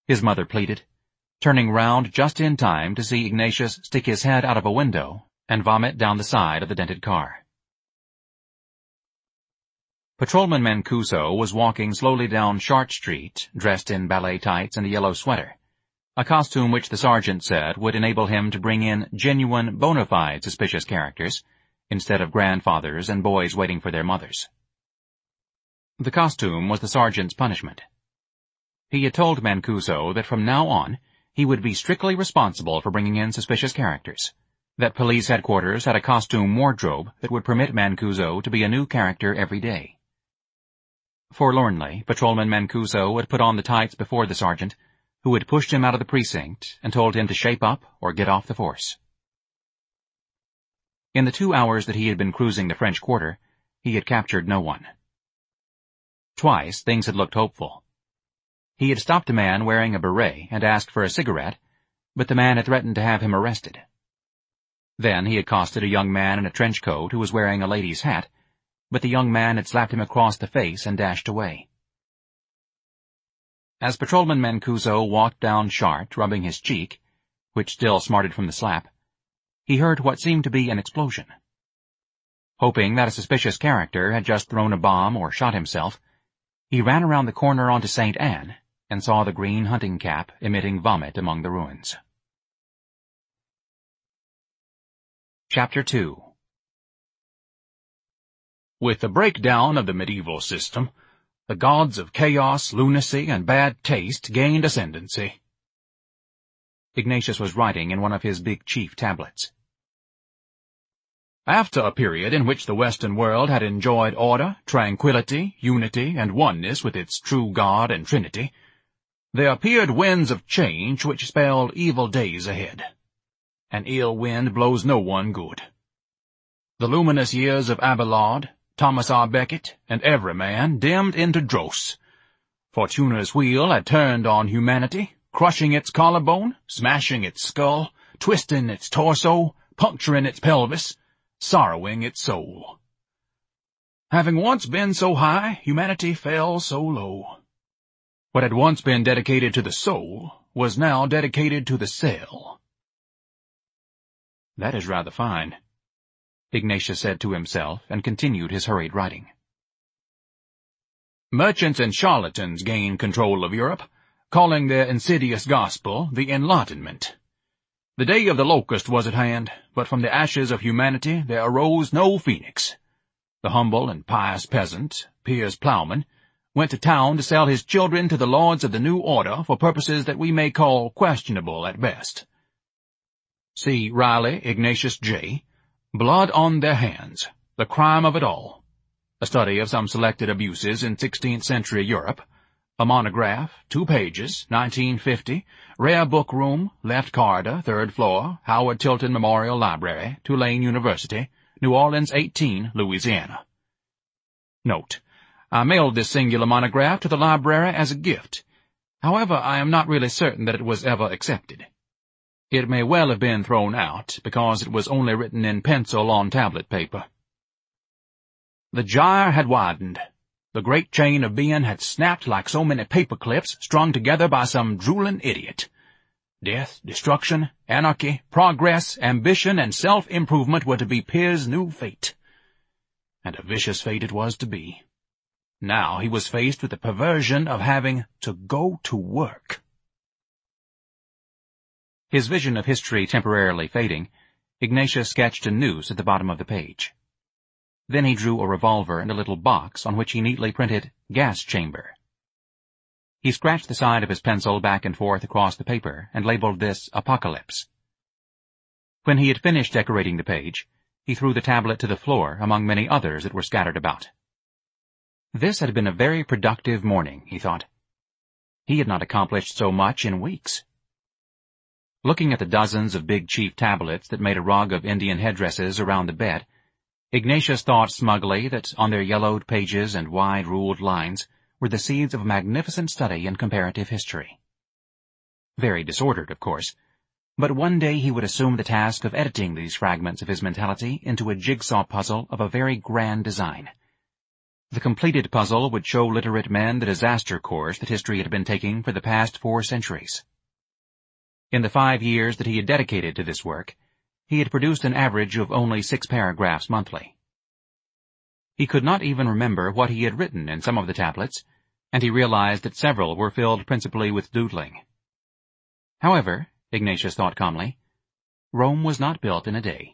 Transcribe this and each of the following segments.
his mother pleaded, turning round just in time to see Ignatius stick his head out of a window and vomit down the side of the dented car. Patrolman Mancuso was walking slowly down Shart Street, dressed in ballet tights and a yellow sweater, a costume which the sergeant said would enable him to bring in genuine, bona fide suspicious characters, instead of grandfathers and boys waiting for their mothers. The costume was the sergeant's punishment. He had told Mancuso that from now on he would be strictly responsible for bringing in suspicious characters, that police headquarters had a costume wardrobe that would permit Mancuso to be a new character every day. Forlornly, Patrolman Mancuso had put on the tights before the sergeant, who had pushed him out of the precinct and told him to shape up or get off the force. In the 2 hours that he had been cruising the French Quarter, he had captured no one. Twice things had looked hopeful. He had stopped a man wearing a beret and asked for a cigarette, but the man had threatened to have him arrested. Then he accosted a young man in a trench coat who was wearing a lady's hat, but the young man had slapped him across the face and dashed away. As Patrolman Mancuso walked down Shart, rubbing his cheek, which still smarted from the slap, he heard what seemed to be an explosion. Hoping that a suspicious character had just thrown a bomb or shot himself, he ran around the corner onto St. Anne and saw the green hunting cap emitting vomit among the ruins. Chapter 2. With the breakdown of the medieval system, the gods of chaos, lunacy, and bad taste gained ascendancy. Ignatius was writing in one of his big chief tablets. After a period in which the Western world had enjoyed order, tranquility, unity, and oneness with its true God and Trinity, there appeared winds of change which spelled evil days ahead. An ill wind blows no one good. The luminous years of Abelard, Thomas R. Becket, and Everyman dimmed into dross. Fortuna's wheel had turned on humanity, crushing its collarbone, smashing its skull, twisting its torso, puncturing its pelvis, sorrowing its soul. Having once been so high, humanity fell so low. What had once been dedicated to the soul was now dedicated to the cell. That is rather fine, Ignatius said to himself, and continued his hurried writing. Merchants and charlatans gained control of Europe, calling their insidious gospel the Enlightenment. The day of the locust was at hand, but from the ashes of humanity there arose no phoenix. The humble and pious peasant, Piers Plowman, went to town to sell his children to the lords of the new order for purposes that we may call questionable at best. See Riley, Ignatius J., Blood on Their Hands, The Crime of It All, a study of some selected abuses in 16th century Europe, a monograph, 2 pages, 1950, rare book room, left corridor, 3rd floor, Howard Tilton Memorial Library, Tulane University, New Orleans 18, Louisiana. Note: I mailed this singular monograph to the library as a gift. However, I am not really certain that it was ever accepted. It may well have been thrown out, because it was only written in pencil on tablet paper. The gyre had widened. The great chain of being had snapped like so many paper clips strung together by some drooling idiot. Death, destruction, anarchy, progress, ambition, and self-improvement were to be Piers' new fate. And a vicious fate it was to be. Now he was faced with the perversion of having to go to work. His vision of history temporarily fading, Ignatius sketched a noose at the bottom of the page. Then he drew a revolver and a little box on which he neatly printed gas chamber. He scratched the side of his pencil back and forth across the paper and labeled this Apocalypse. When he had finished decorating the page, he threw the tablet to the floor among many others that were scattered about. This had been a very productive morning, he thought. He had not accomplished so much in weeks. Looking at the dozens of big chief tablets that made a rug of Indian headdresses around the bed, Ignatius thought smugly that on their yellowed pages and wide-ruled lines were the seeds of a magnificent study in comparative history. Very disordered, of course, but one day he would assume the task of editing these fragments of his mentality into a jigsaw puzzle of a very grand design. The completed puzzle would show literate men the disaster course that history had been taking for the past 4 centuries. In the 5 years that he had dedicated to this work, he had produced an average of only 6 paragraphs monthly. He could not even remember what he had written in some of the tablets, and he realized that several were filled principally with doodling. However, Ignatius thought calmly, Rome was not built in a day.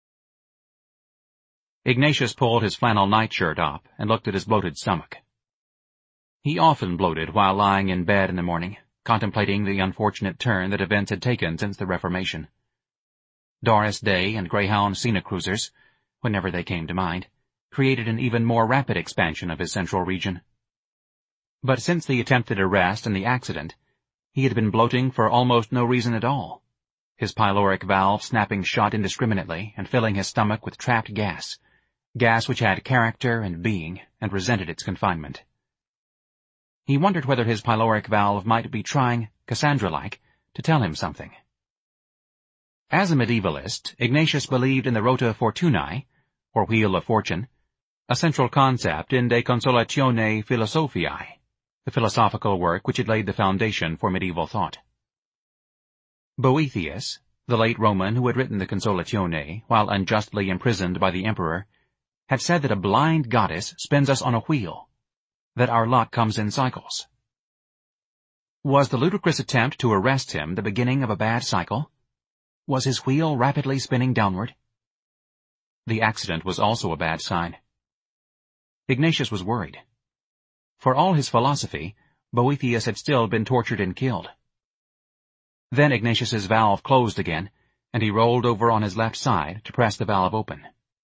Ignatius pulled his flannel nightshirt up and looked at his bloated stomach. He often bloated while lying in bed in the morning, contemplating the unfortunate turn that events had taken since the Reformation. Doris Day and Greyhound scenic cruisers, whenever they came to mind, created an even more rapid expansion of his central region. But since the attempted arrest and the accident, he had been bloating for almost no reason at all, his pyloric valve snapping shut indiscriminately and filling his stomach with trapped gas which had character and being and resented its confinement. He wondered whether his pyloric valve might be trying, Cassandra-like, to tell him something. As a medievalist, Ignatius believed in the Rota Fortunae, or Wheel of Fortune, a central concept in De Consolatione Philosophiae, the philosophical work which had laid the foundation for medieval thought. Boethius, the late Roman who had written the Consolatione while unjustly imprisoned by the emperor, had said that a blind goddess spins us on a wheel, that our luck comes in cycles. Was the ludicrous attempt to arrest him the beginning of a bad cycle? Was his wheel rapidly spinning downward? The accident was also a bad sign. Ignatius was worried. For all his philosophy, Boethius had still been tortured and killed. Then Ignatius's valve closed again, and he rolled over on his left side to press the valve open.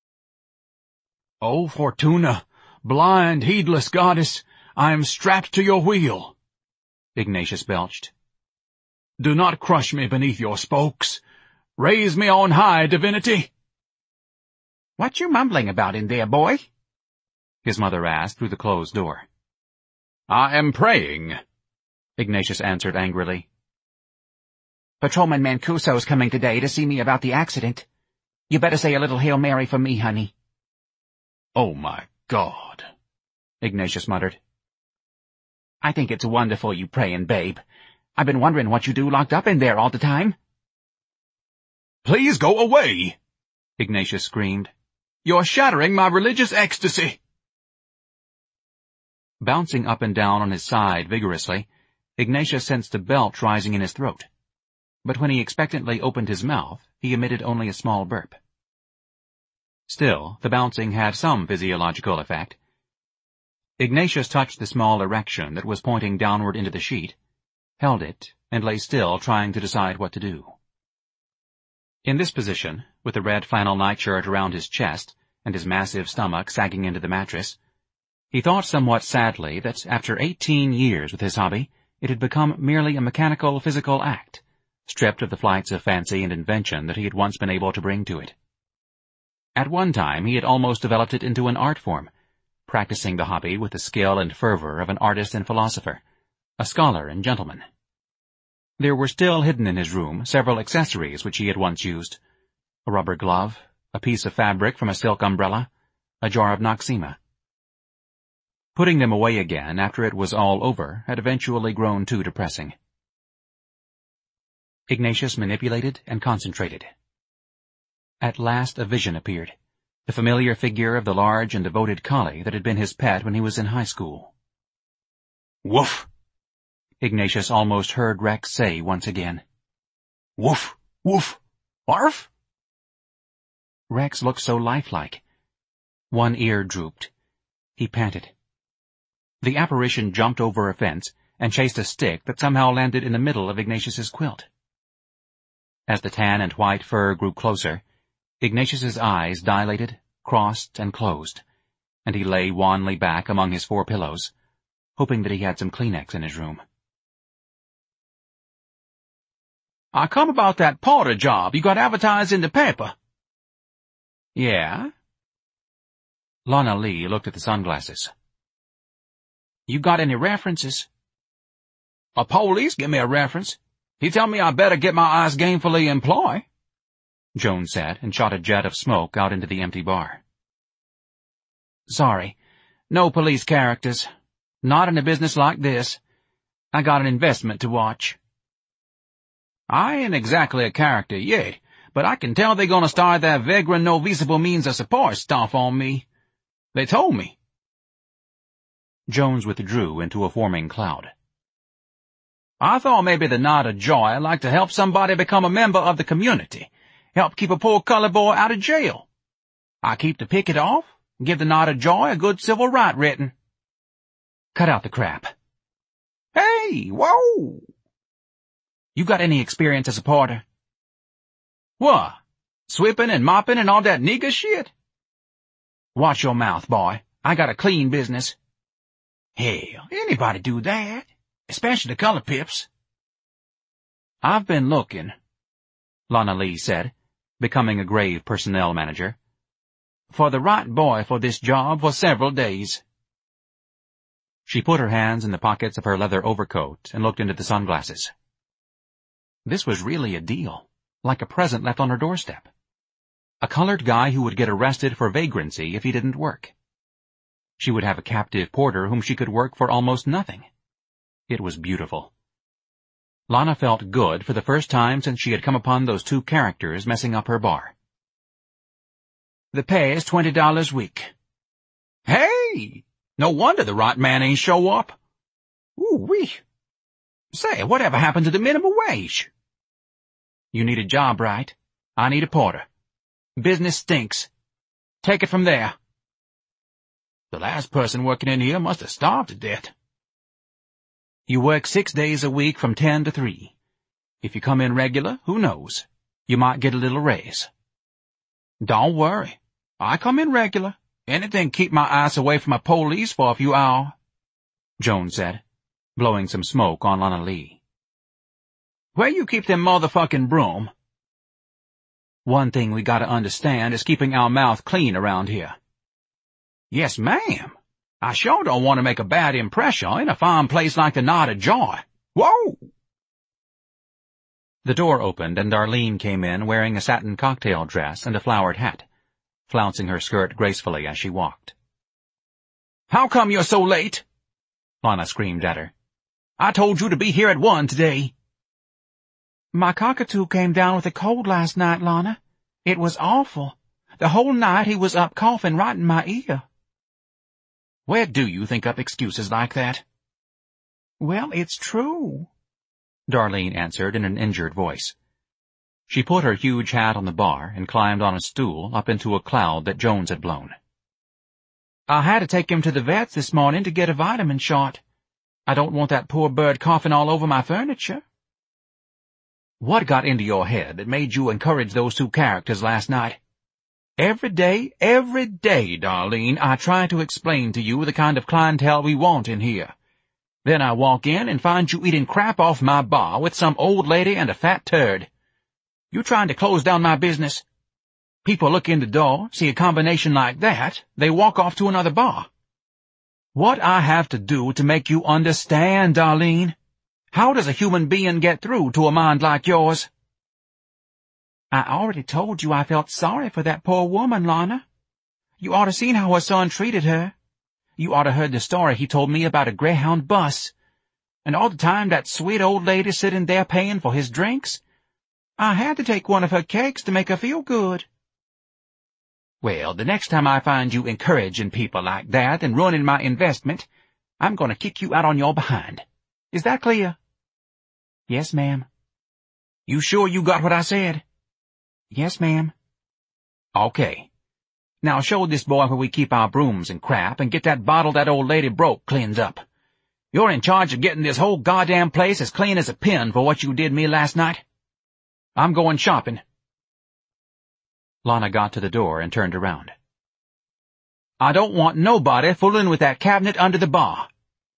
"O Fortuna, blind, heedless goddess, I am strapped to your wheel," Ignatius belched. "Do not crush me beneath your spokes. Raise me on high, divinity." "What you mumbling about in there, boy?" his mother asked through the closed door. "I am praying," Ignatius answered angrily. "Patrolman Mancuso's coming today to see me about the accident. You better say a little Hail Mary for me, honey." "Oh, my God," Ignatius muttered. "I think it's wonderful you prayin', babe. I've been wondering what you do locked up in there all the time." "Please go away," Ignatius screamed. "You're shattering my religious ecstasy." Bouncing up and down on his side vigorously, Ignatius sensed a belch rising in his throat. But when he expectantly opened his mouth, he emitted only a small burp. Still, the bouncing had some physiological effect. Ignatius touched the small erection that was pointing downward into the sheet, held it, and lay still, trying to decide what to do. In this position, with the red flannel nightshirt around his chest and his massive stomach sagging into the mattress, he thought somewhat sadly that after 18 years with his hobby, it had become merely a mechanical physical act, stripped of the flights of fancy and invention that he had once been able to bring to it. At one time he had almost developed it into an art form, practicing the hobby with the skill and fervor of an artist and philosopher, a scholar and gentleman. There were still hidden in his room several accessories which he had once used: a rubber glove, a piece of fabric from a silk umbrella, a jar of Noxema. Putting them away again after it was all over had eventually grown too depressing. Ignatius manipulated and concentrated. At last a vision appeared, the familiar figure of the large and devoted collie that had been his pet when he was in high school. "Woof!" Ignatius almost heard Rex say once again. "Woof! Woof! Arf!" Rex looked so lifelike. One ear drooped. He panted. The apparition jumped over a fence and chased a stick that somehow landed in the middle of Ignatius's quilt. As the tan and white fur grew closer, Ignatius's eyes dilated, crossed, and closed, and he lay wanly back among his 4 pillows, hoping that he had some Kleenex in his room. "I come about that porter job you got advertised in the paper." "Yeah?" Lana Lee looked at the sunglasses. "You got any references?" "A police give me a reference. He tell me I better get my eyes gainfully employ," Joan said, and shot a jet of smoke out into the empty bar. "Sorry. No police characters. Not in a business like this. I got an investment to watch. I ain't exactly a character yet, but I can tell they gonna start that vagrant no visible means of support stuff on me. They told me. Jones withdrew into a forming cloud. I thought maybe the Knot of Joy like to help somebody become a member of the community, help keep a poor colored boy out of jail. I keep the picket off, give the Knot of Joy a good civil right written. Cut out the crap. Hey, whoa! You got any experience as a porter? What? Sweeping and mopping and all that nigger shit? Watch your mouth, boy. I got a clean business. Hell, anybody do that, especially the color pips. I've been looking, Lana Lee said, becoming a grave personnel manager, for the right boy for this job for several days. She put her hands in the pockets of her leather overcoat and looked into the sunglasses. This was really a deal, like a present left on her doorstep. A colored guy who would get arrested for vagrancy if he didn't work. She would have a captive porter whom she could work for almost nothing. It was beautiful. Lana felt good for the first time since she had come upon those two characters messing up her bar. The pay is $20 a week. Hey! No wonder the right man ain't show up. Ooh-wee. Say, whatever happened to the minimum wage? You need a job, right? I need a porter. Business stinks. Take it from there. The last person working in here must have starved to death. You work 6 days a week from 10 to 3. If you come in regular, who knows? You might get a little raise. Don't worry. I come in regular. Anything keep my eyes away from my police for a few hours, Jones said, blowing some smoke on Lana Lee. Where you keep them motherfucking broom? One thing we gotta understand is keeping our mouth clean around here. Yes, ma'am. I sure don't want to make a bad impression in a fine place like the Knot of Joy. Whoa! The door opened and Darlene came in wearing a satin cocktail dress and a flowered hat, flouncing her skirt gracefully as she walked. How come you're so late? Lana screamed at her. I told you to be here at 1 today. My cockatoo came down with a cold last night, Lana. It was awful. The whole night he was up coughing right in my ear. Where do you think up excuses like that? Well, it's true, Darlene answered in an injured voice. She put her huge hat on the bar and climbed on a stool up into a cloud that Jones had blown. I had to take him to the vet's this morning to get a vitamin shot. I don't want that poor bird coughing all over my furniture. What got into your head that made you encourage those two characters last night? Every day, Darlene, I try to explain to you the kind of clientele we want in here. Then I walk in and find you eating crap off my bar with some old lady and a fat turd. You trying to close down my business? People look in the door, see a combination like that, they walk off to another bar. What I have to do to make you understand, Darlene? How does a human being get through to a mind like yours? I already told you I felt sorry for that poor woman, Lana. You ought to seen how her son treated her. You ought to heard the story he told me about a Greyhound bus. And all the time that sweet old lady sitting there paying for his drinks. I had to take one of her cakes to make her feel good. Well, the next time I find you encouraging people like that and ruining my investment, I'm going to kick you out on your behind. Is that clear? Yes, ma'am. You sure you got what I said? Yes, ma'am. Okay. Now show this boy where we keep our brooms and crap and get that bottle that old lady broke cleaned up. You're in charge of getting this whole goddamn place as clean as a pin for what you did me last night. I'm going shopping. Lana got to the door and turned around. I don't want nobody fooling with that cabinet under the bar.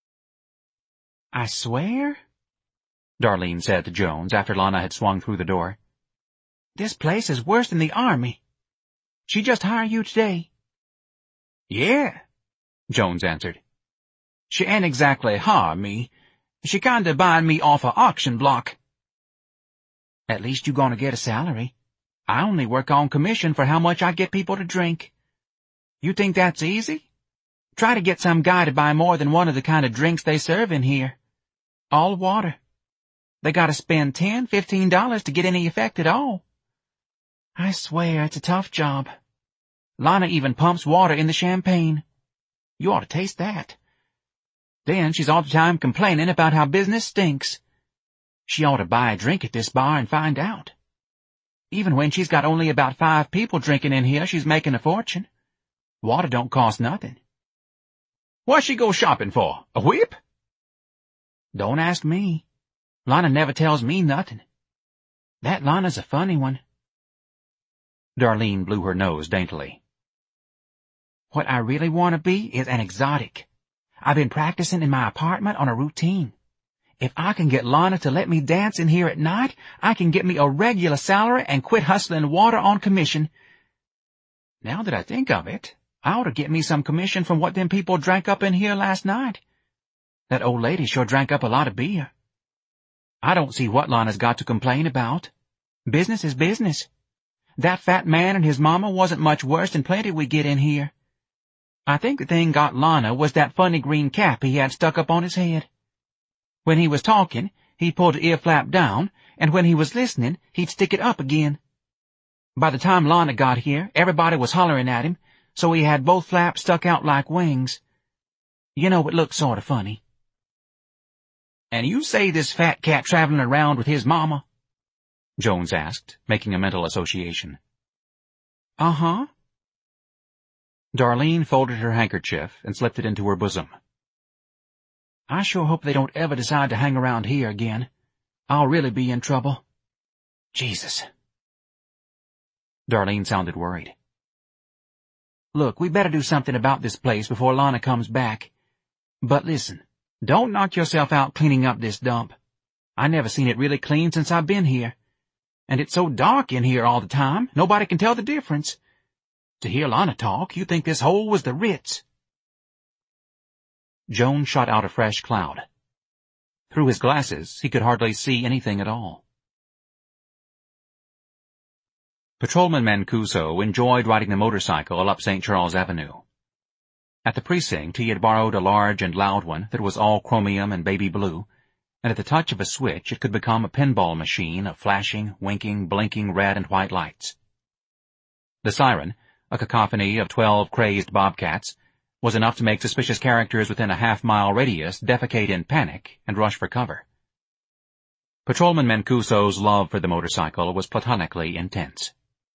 I swear, Darlene said to Jones after Lana had swung through the door. This place is worse than the army. She just hired you today. Yeah, Jones answered. She ain't exactly hired me. She kinda buying me off a auction block. At least you gonna get a salary. I only work on commission for how much I get people to drink. You think that's easy? Try to get some guy to buy more than one of the kind of drinks they serve in here. All water. They gotta spend $10, $15 to get any effect at all. I swear, it's a tough job. Lana even pumps water in the champagne. You ought to taste that. Then she's all the time complaining about how business stinks. She ought to buy a drink at this bar and find out. Even when she's got only about 5 people drinking in here, she's making a fortune. Water don't cost nothing. What's she go shopping for? A whip? Don't ask me. Lana never tells me nothing. That Lana's a funny one. Darlene blew her nose daintily. What I really want to be is an exotic. I've been practicing in my apartment on a routine. If I can get Lana to let me dance in here at night, I can get me a regular salary and quit hustling water on commission. Now that I think of it, I ought to get me some commission from what them people drank up in here last night. That old lady sure drank up a lot of beer. I don't see what Lana's got to complain about. Business is business. That fat man and his mama wasn't much worse than plenty we get in here. I think the thing got Lana was that funny green cap he had stuck up on his head. When he was talking, he'd pull the ear flap down, and when he was listening, he'd stick it up again. By the time Lana got here, everybody was hollering at him, so he had both flaps stuck out like wings. You know, it looked sort of funny. And you say this fat cat traveling around with his mama? Jones asked, making a mental association. Uh-huh. Darlene folded her handkerchief and slipped it into her bosom. I sure hope they don't ever decide to hang around here again. I'll really be in trouble. Jesus. Darlene sounded worried. Look, we better do something about this place before Lana comes back. But listen, don't knock yourself out cleaning up this dump. I never seen it really clean since I've been here. And it's so dark in here all the time, nobody can tell the difference. To hear Lana talk, you'd think this hole was the Ritz. Jones shot out a fresh cloud. Through his glasses, he could hardly see anything at all. Patrolman Mancuso enjoyed riding the motorcycle up St. Charles Avenue. At the precinct, he had borrowed a large and loud one that was all chromium and baby blue, and at the touch of a switch it could become a pinball machine of flashing, winking, blinking red and white lights. The siren, a cacophony of 12 crazed bobcats, was enough to make suspicious characters within a half-mile radius defecate in panic and rush for cover. Patrolman Mancuso's love for the motorcycle was platonically intense.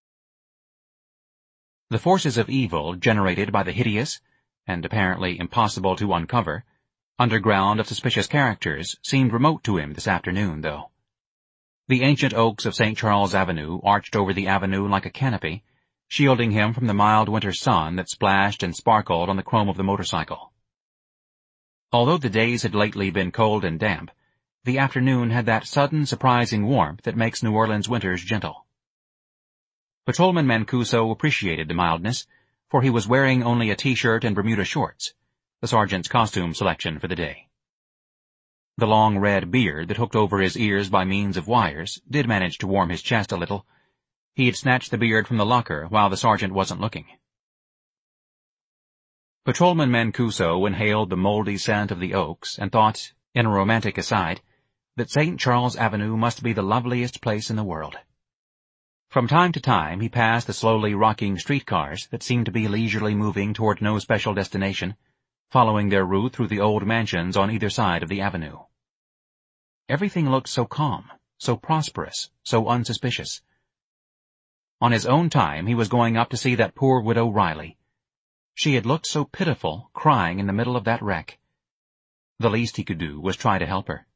The forces of evil generated by the hideous, and apparently impossible to uncover, underground of suspicious characters seemed remote to him this afternoon, though. The ancient oaks of St. Charles Avenue arched over the avenue like a canopy, shielding him from the mild winter sun that splashed and sparkled on the chrome of the motorcycle. Although the days had lately been cold and damp, the afternoon had that sudden, surprising warmth that makes New Orleans winters gentle. Patrolman Mancuso appreciated the mildness, for he was wearing only a t-shirt and Bermuda shorts, the sergeant's costume selection for the day. The long red beard that hooked over his ears by means of wires did manage to warm his chest a little. He had snatched the beard from the locker while the sergeant wasn't looking. Patrolman Mancuso inhaled the moldy scent of the oaks and thought, in a romantic aside, that St. Charles Avenue must be the loveliest place in the world. From time to time he passed the slowly rocking streetcars that seemed to be leisurely moving toward no special destination, following their route through the old mansions on either side of the avenue. Everything looked so calm, so prosperous, so unsuspicious. On his own time he was going up to see that poor widow Riley. She had looked so pitiful, crying in the middle of that wreck. The least he could do was try to help her.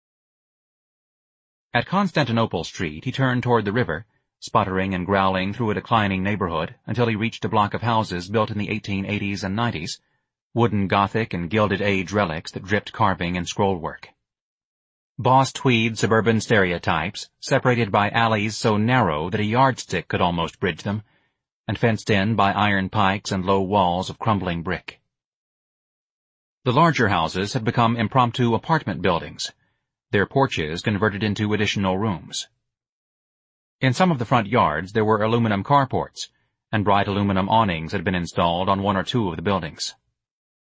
At Constantinople Street he turned toward the river, sputtering and growling through a declining neighborhood until he reached a block of houses built in the 1880s and 90s, wooden Gothic and Gilded Age relics that dripped carving and scrollwork. Boss tweed suburban stereotypes, separated by alleys so narrow that a yardstick could almost bridge them, and fenced in by iron pikes and low walls of crumbling brick. The larger houses had become impromptu apartment buildings, their porches converted into additional rooms. In some of the front yards there were aluminum carports, and bright aluminum awnings had been installed on one or two of the buildings.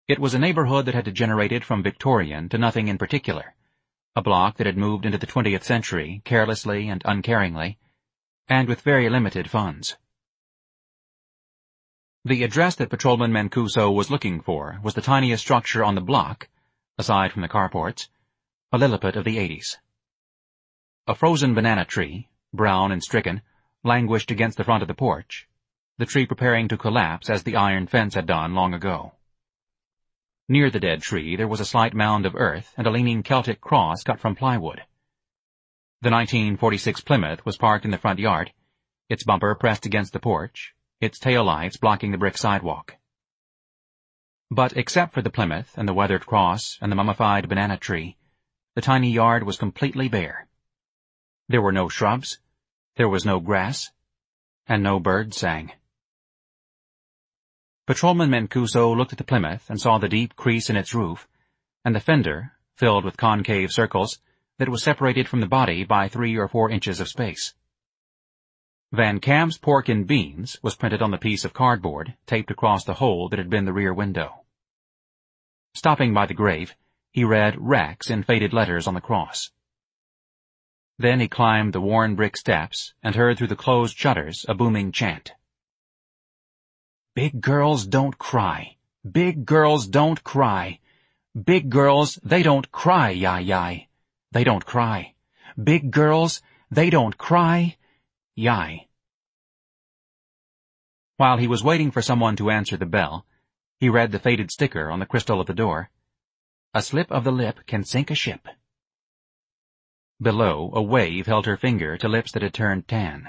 It was a neighborhood that had degenerated from Victorian to nothing in particular, a block that had moved into the 20th century carelessly and uncaringly, and with very limited funds. The address that Patrolman Mancuso was looking for was the tiniest structure on the block, aside from the carports, a Lilliput of the 80s. A frozen banana tree, brown and stricken, languished against the front of the porch, the tree preparing to collapse as the iron fence had done long ago. Near the dead tree there was a slight mound of earth and a leaning Celtic cross cut from plywood. The 1946 Plymouth was parked in the front yard, its bumper pressed against the porch, its taillights blocking the brick sidewalk. But except for the Plymouth and the weathered cross and the mummified banana tree, the tiny yard was completely bare. There were no shrubs, there was no grass, and no bird sang. Patrolman Mancuso looked at the Plymouth and saw the deep crease in its roof, and the fender, filled with concave circles, that was separated from the body by 3 or 4 inches of space. Van Camp's Pork and Beans was printed on the piece of cardboard taped across the hole that had been the rear window. Stopping by the grave, he read Rex in faded letters on the cross. Then he climbed the worn brick steps and heard through the closed shutters a booming chant. Big girls don't cry. Big girls don't cry. Big girls, they don't cry, yai. They don't cry. Big girls, they don't cry, yai. While he was waiting for someone to answer the bell, he read the faded sticker on the crystal of the door. A slip of the lip can sink a ship. Below, a wave held her finger to lips that had turned tan.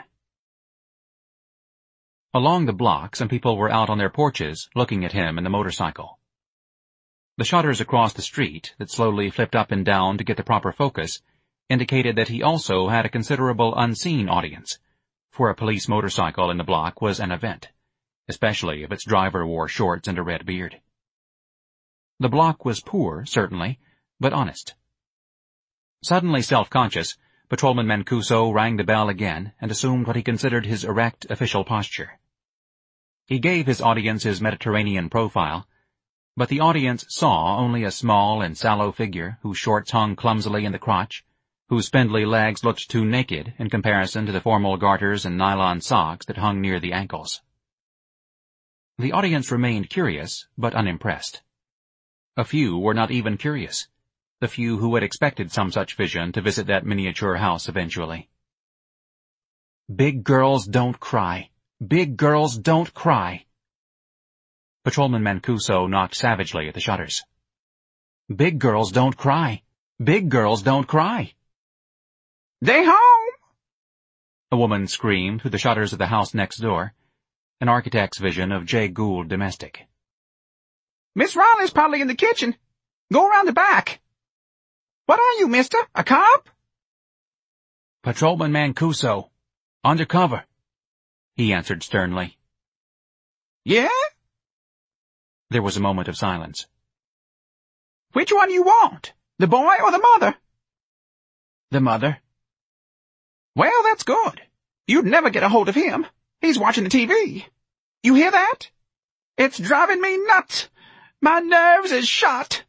Along the block, some people were out on their porches looking at him and the motorcycle. The shutters across the street, that slowly flipped up and down to get the proper focus, indicated that he also had a considerable unseen audience, for a police motorcycle in the block was an event, especially if its driver wore shorts and a red beard. The block was poor, certainly, but honest. Suddenly self-conscious, Patrolman Mancuso rang the bell again and assumed what he considered his erect official posture. He gave his audience his Mediterranean profile, but the audience saw only a small and sallow figure whose shorts hung clumsily in the crotch, whose spindly legs looked too naked in comparison to the formal garters and nylon socks that hung near the ankles. The audience remained curious, but unimpressed. A few were not even curious, the few who had expected some such vision to visit that miniature house eventually. Big girls don't cry. Big girls don't cry. Patrolman Mancuso knocked savagely at the shutters. Big girls don't cry. Big girls don't cry. They home! A woman screamed through the shutters of the house next door, an architect's vision of Jay Gould domestic. Miss Riley's probably in the kitchen. Go around the back. What are you, mister? A cop? Patrolman Mancuso. Undercover, he answered sternly. Yeah? There was a moment of silence. Which one you want? The boy or the mother? The mother. Well, that's good. You'd never get a hold of him. He's watching the TV. You hear that? It's driving me nuts. My nerves is shot.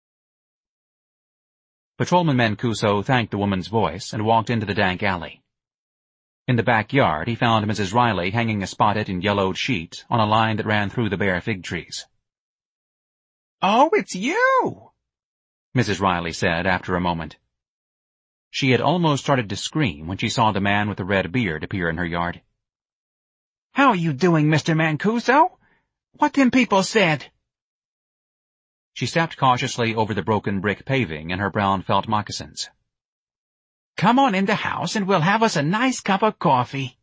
Patrolman Mancuso thanked the woman's voice and walked into the dank alley. In the backyard, he found Mrs. Riley hanging a spotted and yellowed sheet on a line that ran through the bare fig trees. Oh, it's you, Mrs. Riley said after a moment. She had almost started to scream when she saw the man with the red beard appear in her yard. How are you doing, Mr. Mancuso? What them people said? She stepped cautiously over the broken brick paving in her brown felt moccasins. Come on in the house and we'll have us a nice cup of coffee.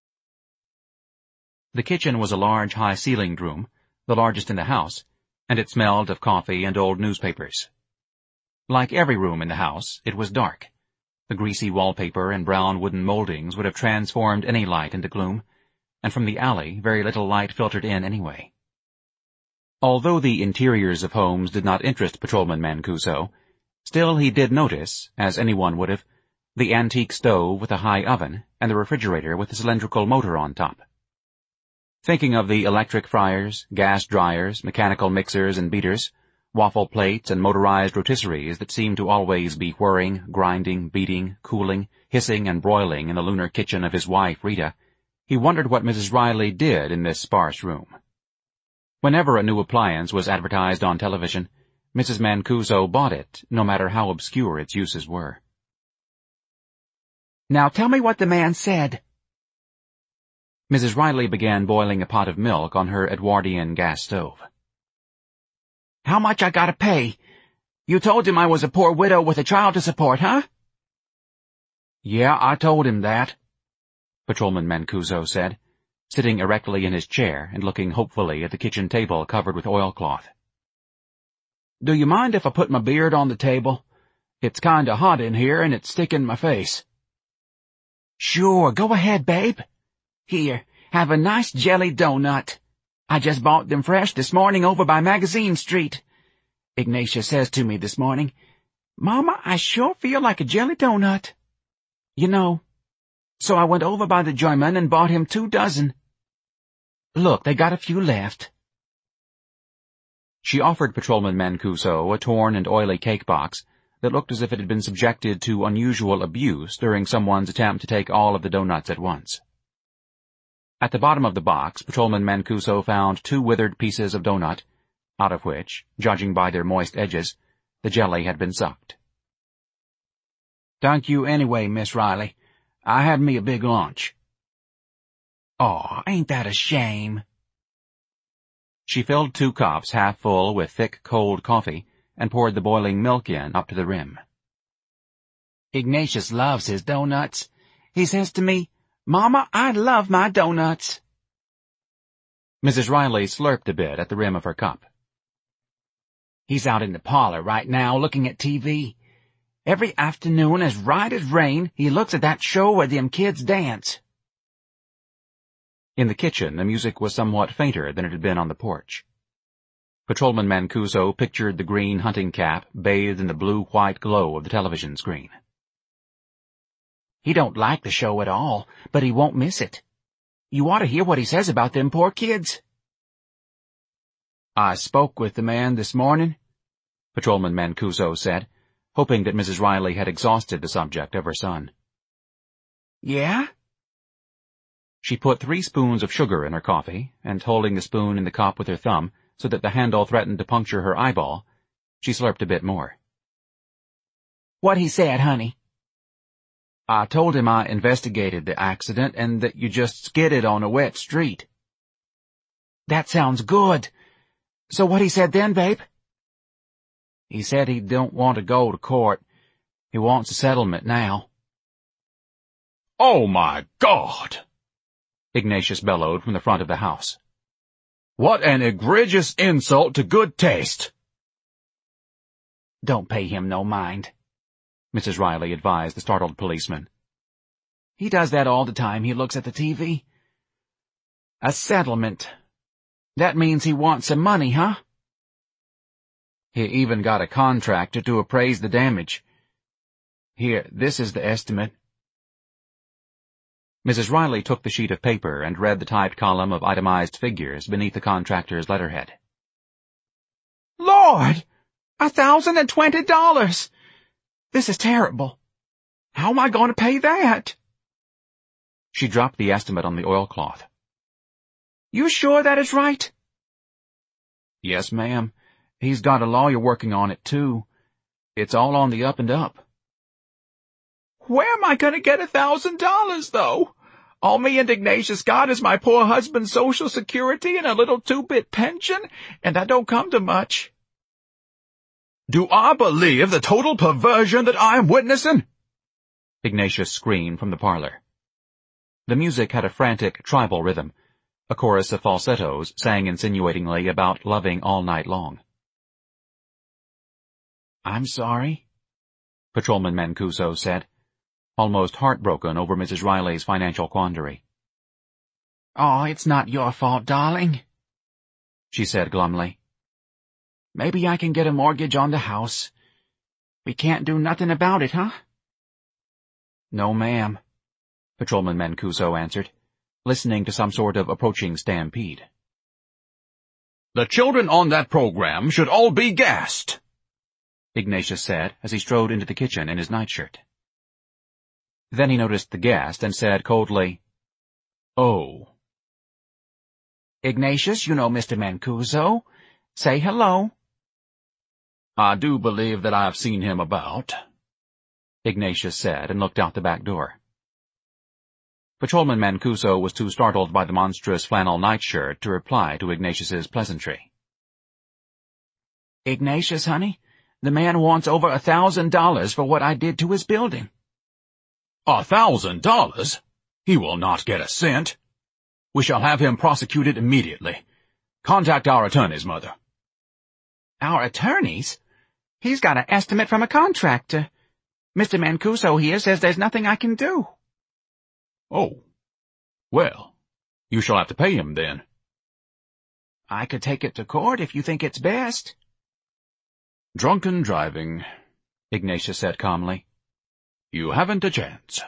The kitchen was a large, high-ceilinged room, the largest in the house, and it smelled of coffee and old newspapers. Like every room in the house, it was dark. The greasy wallpaper and brown wooden moldings would have transformed any light into gloom, and from the alley very little light filtered in anyway. Although the interiors of homes did not interest Patrolman Mancuso, still he did notice, as anyone would have, the antique stove with a high oven and the refrigerator with a cylindrical motor on top. Thinking of the electric fryers, gas dryers, mechanical mixers and beaters, waffle plates and motorized rotisseries that seemed to always be whirring, grinding, beating, cooling, hissing and broiling in the lunar kitchen of his wife, Rita, he wondered what Mrs. Riley did in this sparse room. Whenever a new appliance was advertised on television, Mrs. Mancuso bought it, no matter how obscure its uses were. "Now tell me what the man said." Mrs. Riley began boiling a pot of milk on her Edwardian gas stove. "How much I gotta pay? You told him I was a poor widow with a child to support, huh?" "Yeah, I told him that," Patrolman Mancuso said, sitting erectly in his chair and looking hopefully at the kitchen table covered with oilcloth. "Do you mind if I put my beard on the table? It's kinda hot in here and it's sticking my face." "Sure, go ahead, babe. Here, have a nice jelly donut. I just bought them fresh this morning over by Magazine Street. Ignatia says to me this morning, 'Mama, I sure feel like a jelly donut.' You know. So I went over by the German and bought him 2 dozen. Look, they got a few left." She offered Patrolman Mancuso a torn and oily cake box that looked as if it had been subjected to unusual abuse during someone's attempt to take all of the donuts at once. At the bottom of the box, Patrolman Mancuso found 2 withered pieces of donut, out of which, judging by their moist edges, the jelly had been sucked. "Thank you anyway, Miss Riley. I had me a big lunch." "Aw, ain't that a shame?" She filled 2 cups half full with thick, cold coffee and poured the boiling milk in up to the rim. "Ignatius loves his doughnuts. He says to me, 'Mama, I love my doughnuts.'" Mrs. Riley slurped a bit at the rim of her cup. "He's out in the parlor right now looking at TV. Every afternoon, as right as rain, he looks at that show where them kids dance." In the kitchen, the music was somewhat fainter than it had been on the porch. Patrolman Mancuso pictured the green hunting cap bathed in the blue-white glow of the television screen. "He don't like the show at all, but he won't miss it. You ought to hear what he says about them poor kids." "I spoke with the man this morning," Patrolman Mancuso said, hoping that Mrs. Riley had exhausted the subject of her son. "Yeah?" She put 3 spoons of sugar in her coffee, and holding the spoon in the cup with her thumb so that the handle threatened to puncture her eyeball, she slurped a bit more. "What he said, honey?" "I told him I investigated the accident and that you just skidded on a wet street." "That sounds good. So what he said then, babe?" "He said he don't want to go to court. He wants a settlement now." "Oh my God!" Ignatius bellowed from the front of the house. "What an egregious insult to good taste!" "Don't pay him no mind," Mrs. Riley advised the startled policeman. "He does that all the time he looks at the TV. A settlement. That means he wants some money, huh?" "He even got a contractor to appraise the damage. Here, this is the estimate." Mrs. Riley took the sheet of paper and read the typed column of itemized figures beneath the contractor's letterhead. "Lord! $1,020! This is terrible. How am I going to pay that?" She dropped the estimate on the oilcloth. "You sure that is right?" "Yes, ma'am. He's got a lawyer working on it, too. It's all on the up and up." "Where am I going to get $1,000, though? All me and Ignatius got is my poor husband's Social Security and a little 2-bit pension, and that don't come to much." "Do I believe the total perversion that I am witnessing?" Ignatius screamed from the parlor. The music had a frantic tribal rhythm. A chorus of falsettos sang insinuatingly about loving all night long. "I'm sorry," Patrolman Mancuso said, almost heartbroken over Mrs. Riley's financial quandary. "Oh, it's not your fault, darling," she said glumly. "Maybe I can get a mortgage on the house. We can't do nothing about it, huh?" "No, ma'am," Patrolman Mancuso answered, listening to some sort of approaching stampede. The children on that program should all be gassed, Ignatius said as he strode into the kitchen in his nightshirt. Then he noticed the guest and said coldly, "Oh." "Ignatius, you know Mr. Mancuso. Say hello." "I do believe that I've seen him about," Ignatius said and looked out the back door. Patrolman Mancuso was too startled by the monstrous flannel nightshirt to reply to Ignatius's pleasantry. "Ignatius, honey, the man wants over $1,000 for what I did to his building." $1,000? He will not get a cent. We shall have him prosecuted immediately. Contact our attorneys, Mother. "Our attorneys? He's got an estimate from a contractor. Mr. Mancuso here says there's nothing I can do." "Oh. Well, you shall have to pay him then." "I could take it to court if you think it's best." "Drunken driving," Ignatius said calmly. "You haven't a chance."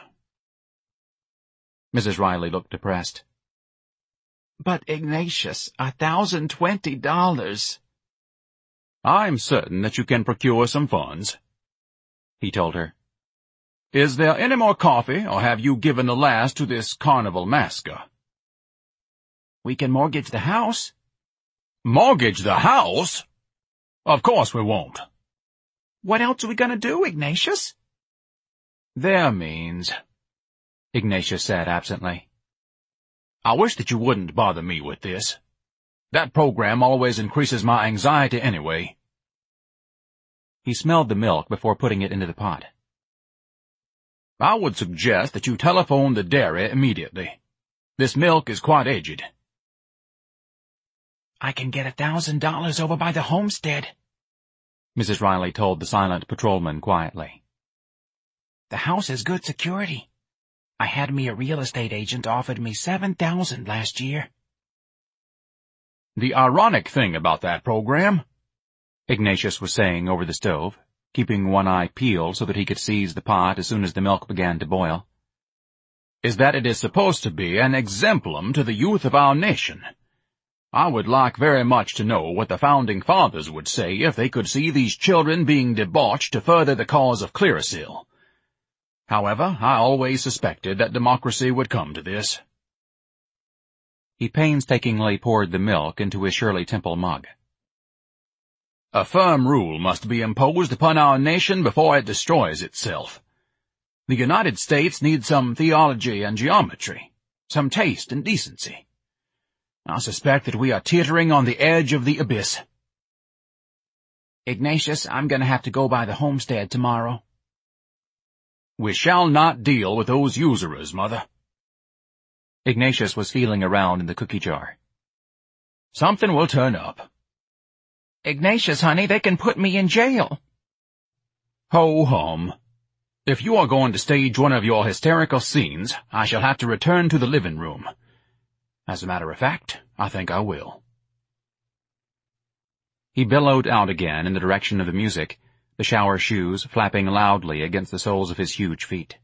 Mrs. Riley looked depressed. "But Ignatius, $1,020. "I'm certain that you can procure some funds," he told her. "Is there any more coffee, or have you given the last to this carnival masker?" "We can mortgage the house." "Mortgage the house? Of course we won't." "What else are we going to do, Ignatius?" "Their means," Ignatius said absently. "I wish that you wouldn't bother me with this. That program always increases my anxiety anyway." He smelled the milk before putting it into the pot. "I would suggest that you telephone the dairy immediately. This milk is quite aged." "I can get $1,000 over by the homestead," Mrs. Riley told the silent patrolman quietly. "The house has good security. I had me a real estate agent offered me $7,000 last year." "The ironic thing about that program," Ignatius was saying over the stove, keeping one eye peeled so that he could seize the pot as soon as the milk began to boil, "is that it is supposed to be an exemplum to the youth of our nation. I would like very much to know what the Founding Fathers would say if they could see these children being debauched to further the cause of Clearasil. However, I always suspected that democracy would come to this." He painstakingly poured the milk into his Shirley Temple mug. "A firm rule must be imposed upon our nation before it destroys itself. The United States needs some theology and geometry, some taste and decency. I suspect that we are teetering on the edge of the abyss." "Ignatius, I'm going to have to go by the homestead tomorrow." "We shall not deal with those usurers, Mother." Ignatius was feeling around in the cookie jar. "Something will turn up." "Ignatius, honey, they can put me in jail." "Ho-hum. If you are going to stage one of your hysterical scenes, I shall have to return to the living room. As a matter of fact, I think I will." He bellowed out again in the direction of the music, the shower shoes flapping loudly against the soles of his huge feet.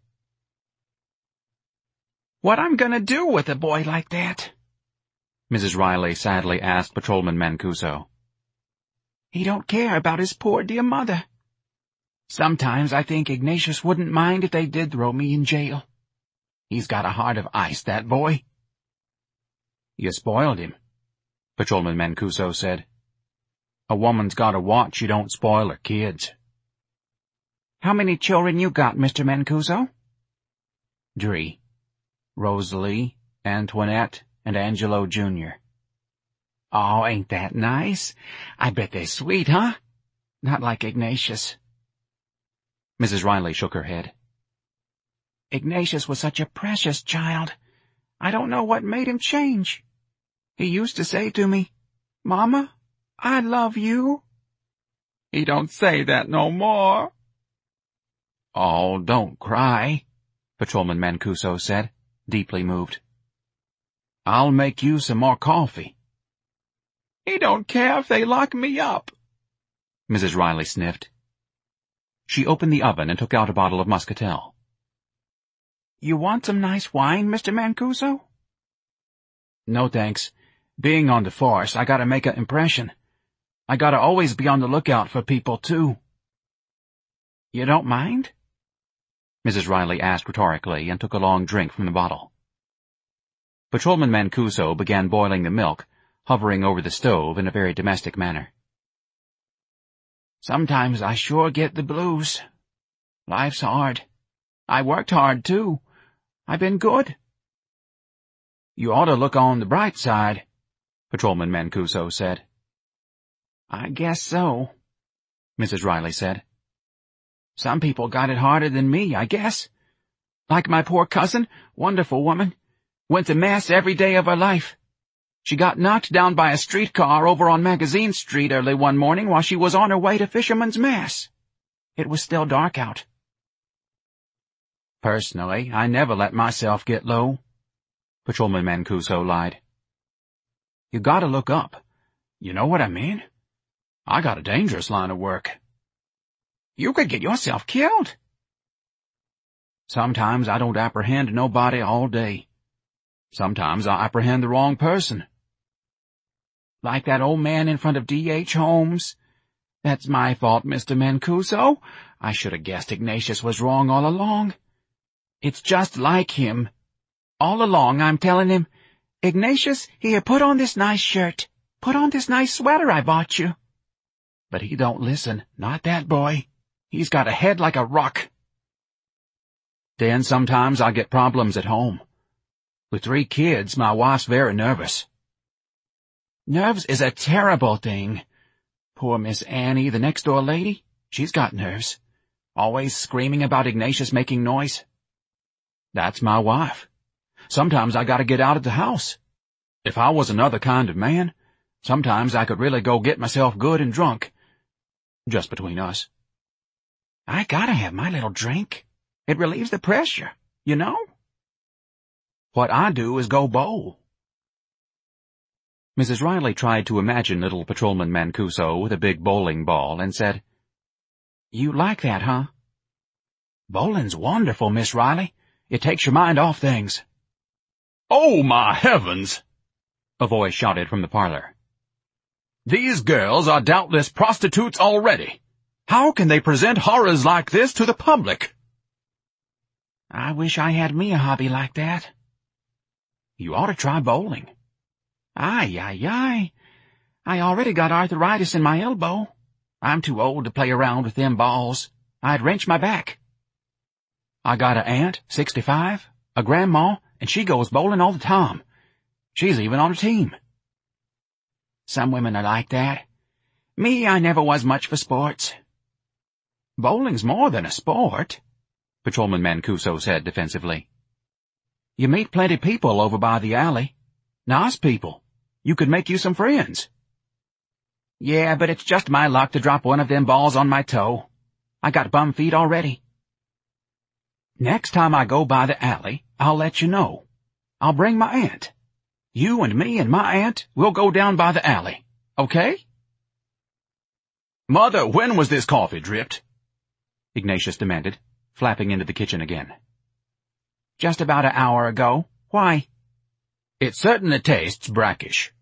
"What I'm going to do with a boy like that?" Mrs. Riley sadly asked Patrolman Mancuso. "He don't care about his poor dear mother. Sometimes I think Ignatius wouldn't mind if they did throw me in jail. He's got a heart of ice, that boy." "You spoiled him," Patrolman Mancuso said. "A woman's got to watch you don't spoil her kids." "How many children you got, Mr. Mancuso?" "3. Rosalie, Antoinette, and Angelo Jr." "Oh, ain't that nice? I bet they're sweet, huh? Not like Ignatius." Mrs. Riley shook her head. "Ignatius was such a precious child. I don't know what made him change. He used to say to me, 'Mama, I love you.' He don't say that no more." "Oh, don't cry," Patrolman Mancuso said, deeply moved. "I'll make you some more coffee." "He don't care if they lock me up," Mrs. Riley sniffed. She opened the oven and took out a bottle of muscatel. "You want some nice wine, Mr. Mancuso?" "No, thanks. Being on the force, I gotta make an impression. I gotta always be on the lookout for people, too. You don't mind? Mrs. Riley asked rhetorically and took a long drink from the bottle. Patrolman Mancuso began boiling the milk, hovering over the stove in a very domestic manner. Sometimes I sure get the blues. Life's hard. I worked hard, too. I've been good. You ought to look on the bright side, Patrolman Mancuso said. I guess so, Mrs. Riley said. Some people got it harder than me, I guess. Like my poor cousin, wonderful woman, went to Mass every day of her life. She got knocked down by a streetcar over on Magazine Street early one morning while she was on her way to Fisherman's Mass. It was still dark out. Personally, I never let myself get low, Patrolman Mancuso lied. You gotta look up. You know what I mean? I got a dangerous line of work. You could get yourself killed. Sometimes I don't apprehend nobody all day. Sometimes I apprehend the wrong person. Like that old man in front of D.H. Holmes. That's my fault, Mr. Mancuso. I should have guessed Ignatius was wrong all along. It's just like him. All along I'm telling him, Ignatius, here, put on this nice shirt. Put on this nice sweater I bought you. But he don't listen, not that boy. He's got a head like a rock. Then sometimes I get problems at home. With 3 kids, my wife's very nervous. Nerves is a terrible thing. Poor Miss Annie, the next-door lady, she's got nerves. Always screaming about Ignatius making noise. That's my wife. Sometimes I gotta get out of the house. If I was another kind of man, sometimes I could really go get myself good and drunk. Just between us. I gotta have my little drink. It relieves the pressure, you know? What I do is go bowl. Mrs. Riley tried to imagine little Patrolman Mancuso with a big bowling ball and said, You like that, huh? Bowling's wonderful, Miss Riley. It takes your mind off things. Oh, my heavens! A voice shouted from the parlor. These girls are doubtless prostitutes already. How can they present horrors like this to the public? I wish I had me a hobby like that. You ought to try bowling. Aye. I already got arthritis in my elbow. I'm too old to play around with them balls. I'd wrench my back. I got an aunt, 65, a grandma, and she goes bowling all the time. She's even on a team. Some women are like that. Me, I never was much for sports. Bowling's more than a sport, Patrolman Mancuso said defensively. You meet plenty people over by the alley. Nice people. You could make you some friends. Yeah, but it's just my luck to drop one of them balls on my toe. I got bum feet already. Next time I go by the alley, I'll let you know. I'll bring my aunt. You and me and my aunt, we'll go down by the alley, okay? Mother, when was this coffee dripped? Ignatius demanded, flapping into the kitchen again. Just about an hour ago. Why? It certainly tastes brackish.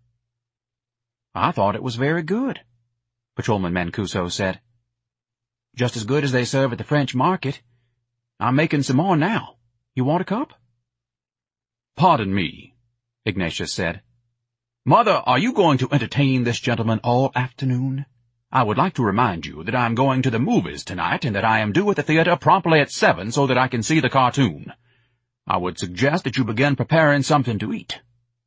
I thought it was very good, Patrolman Mancuso said. Just as good as they serve at the French market. I'm making some more now. You want a cup? Pardon me, Ignatius said. Mother, are you going to entertain this gentleman all afternoon? I would like to remind you that I am going to the movies tonight and that I am due at the theater promptly at 7 so that I can see the cartoon. I would suggest that you begin preparing something to eat.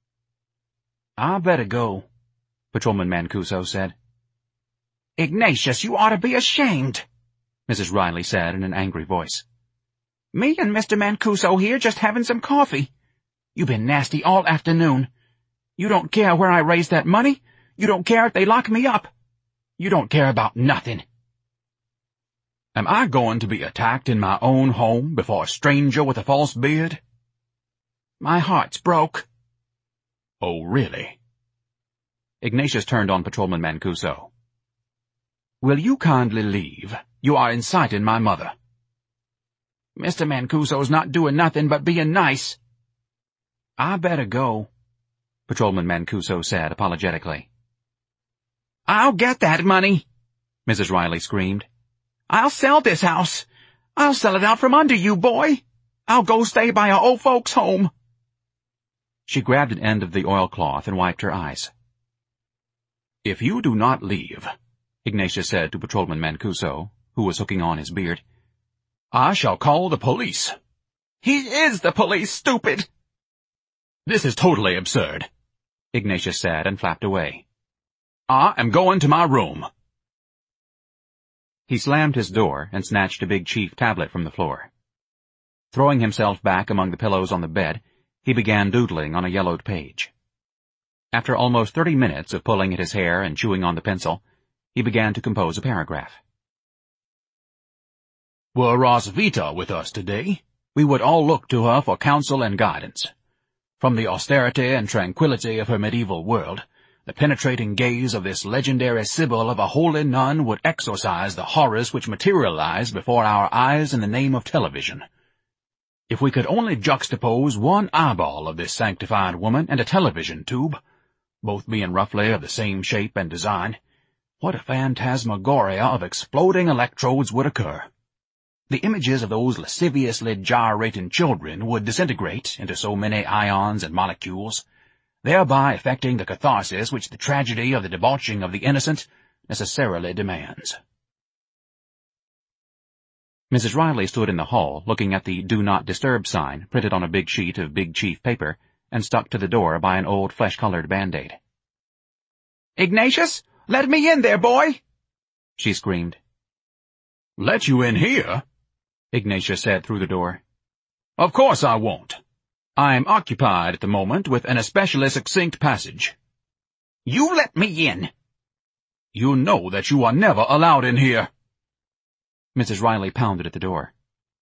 I better go, Patrolman Mancuso said. Ignatius, you ought to be ashamed, Mrs. Riley said in an angry voice. Me and Mr. Mancuso here just having some coffee. You've been nasty all afternoon. You don't care where I raise that money. You don't care if they lock me up. You don't care about nothing. Am I going to be attacked in my own home before a stranger with a false beard? My heart's broke. Oh, really? Ignatius turned on Patrolman Mancuso. Will you kindly leave? You are inciting my mother. Mr. Mancuso's not doing nothing but being nice. I better go, Patrolman Mancuso said apologetically. "I'll get that money," Mrs. Riley screamed. "I'll sell this house. I'll sell it out from under you, boy. I'll go stay by our old folks' home." She grabbed an end of the oilcloth and wiped her eyes. "If you do not leave," Ignatius said to Patrolman Mancuso, who was hooking on his beard, "I shall call the police." "He is the police, stupid!" "This is totally absurd," Ignatius said and flapped away. "I am going to my room." He slammed his door and snatched a big chief tablet from the floor. Throwing himself back among the pillows on the bed, he began doodling on a yellowed page. After almost 30 minutes of pulling at his hair and chewing on the pencil, he began to compose a paragraph. "Were Roswitha with us today, we would all look to her for counsel and guidance. From the austerity and tranquility of her medieval world, the penetrating gaze of this legendary sibyl of a holy nun would exorcise the horrors which materialize before our eyes in the name of television. If we could only juxtapose one eyeball of this sanctified woman and a television tube, both being roughly of the same shape and design, what a phantasmagoria of exploding electrodes would occur. The images of those lasciviously gyrating children would disintegrate into so many ions and molecules, thereby effecting the catharsis which the tragedy of the debauching of the innocent necessarily demands." Mrs. Riley stood in the hall looking at the Do Not Disturb sign printed on a big sheet of Big Chief paper and stuck to the door by an old flesh-colored Band-Aid. "Ignatius, let me in there, boy!" she screamed. "Let you in here?" Ignatius said through the door. "Of course I won't. I am occupied at the moment with an especially succinct passage." "You let me in!" "You know that you are never allowed in here." Mrs. Riley pounded at the door.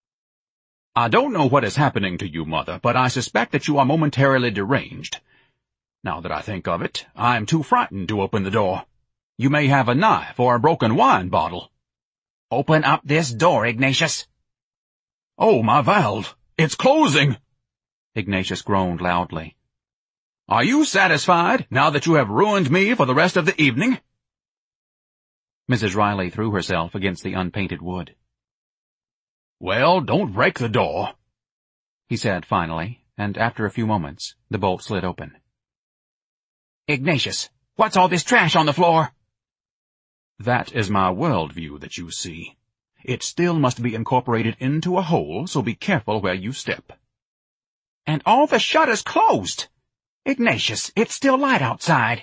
"I don't know what is happening to you, Mother, but I suspect that you are momentarily deranged. Now that I think of it, I am too frightened to open the door. You may have a knife or a broken wine bottle." "Open up this door, Ignatius." "Oh, my valve! It's closing!" Ignatius groaned loudly. "Are you satisfied, now that you have ruined me for the rest of the evening?" Mrs. Riley threw herself against the unpainted wood. "Well, don't break the door," he said finally, and after a few moments, the bolt slid open. "Ignatius, what's all this trash on the floor?" "That is my worldview that you see. It still must be incorporated into a whole, so be careful where you step." "And all the shutters closed. Ignatius, it's still light outside."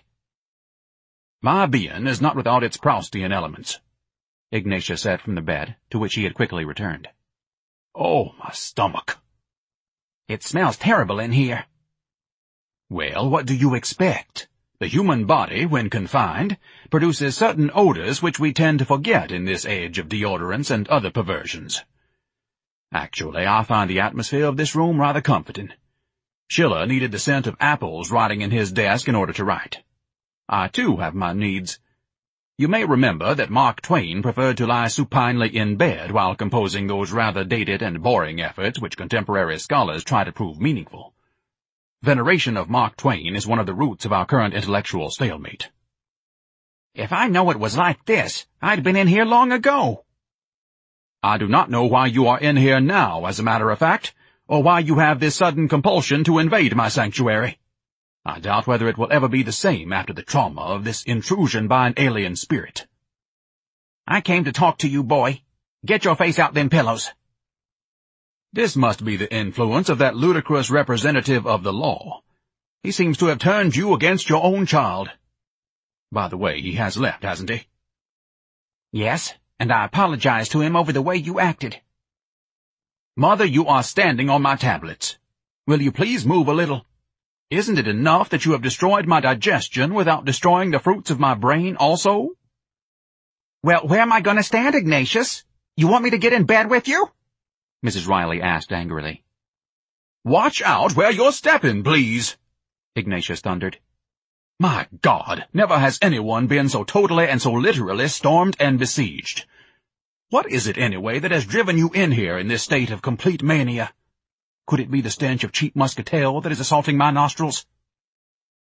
"My being is not without its Proustian elements," Ignatius said from the bed, to which he had quickly returned. "Oh, my stomach." "It smells terrible in here." "Well, what do you expect? The human body, when confined, produces certain odors which we tend to forget in this age of deodorants and other perversions. Actually, I find the atmosphere of this room rather comforting. Schiller needed the scent of apples rotting in his desk in order to write. I, too, have my needs. You may remember that Mark Twain preferred to lie supinely in bed while composing those rather dated and boring efforts which contemporary scholars try to prove meaningful. Veneration of Mark Twain is one of the roots of our current intellectual stalemate." "If I know it was like this, I'd been in here long ago." "I do not know why you are in here now, as a matter of fact, or why you have this sudden compulsion to invade my sanctuary. I doubt whether it will ever be the same after the trauma of this intrusion by an alien spirit." "I came to talk to you, boy. Get your face out them pillows." "This must be the influence of that ludicrous representative of the law. He seems to have turned you against your own child. By the way, he has left, hasn't he?" "Yes, and I apologized to him over the way you acted." "Mother, you are standing on my tablets. Will you please move a little? Isn't it enough that you have destroyed my digestion without destroying the fruits of my brain also?" "Well, where am I going to stand, Ignatius? You want me to get in bed with you?" Mrs. Riley asked angrily. "Watch out where you're stepping, please," Ignatius thundered. "My God, never has anyone been so totally and so literally stormed and besieged. What is it, anyway, that has driven you in here in this state of complete mania? Could it be the stench of cheap muscatel that is assaulting my nostrils?"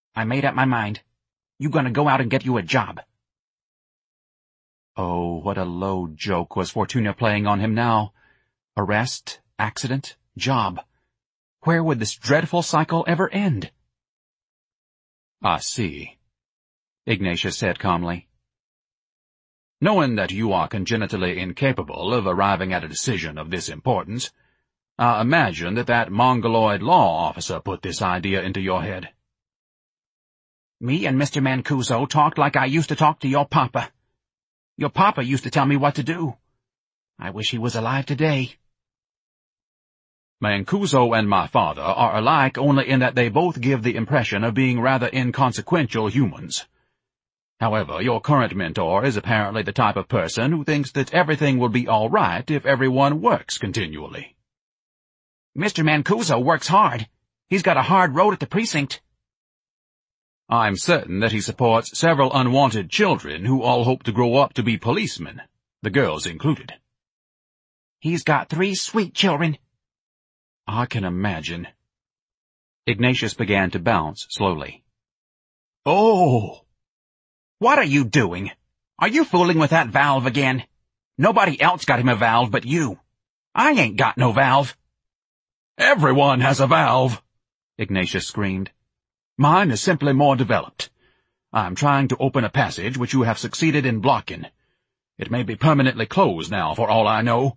I made up my mind. You gonna go out and get you a job. Oh, what a low joke was Fortuna playing on him now. Arrest, accident, job. Where would this dreadful cycle ever end? I see, Ignatius said calmly. Knowing that you are congenitally incapable of arriving at a decision of this importance, I imagine that Mongoloid law officer put this idea into your head. Me and Mr. Mancuso talked like I used to talk to your papa. Your papa used to tell me what to do. I wish he was alive today. Mancuso and my father are alike only in that they both give the impression of being rather inconsequential humans. However, your current mentor is apparently the type of person who thinks that everything will be all right if everyone works continually. Mr. Mancuso works hard. He's got a hard road at the precinct. I'm certain that he supports several unwanted children who all hope to grow up to be policemen, the girls included. He's got 3 sweet children. I can imagine. Ignatius began to bounce slowly. Oh! What are you doing? Are you fooling with that valve again? Nobody else got him a valve but you. I ain't got no valve. Everyone has a valve, Ignatius screamed. Mine is simply more developed. I'm trying to open a passage which you have succeeded in blocking. It may be permanently closed now, for all I know.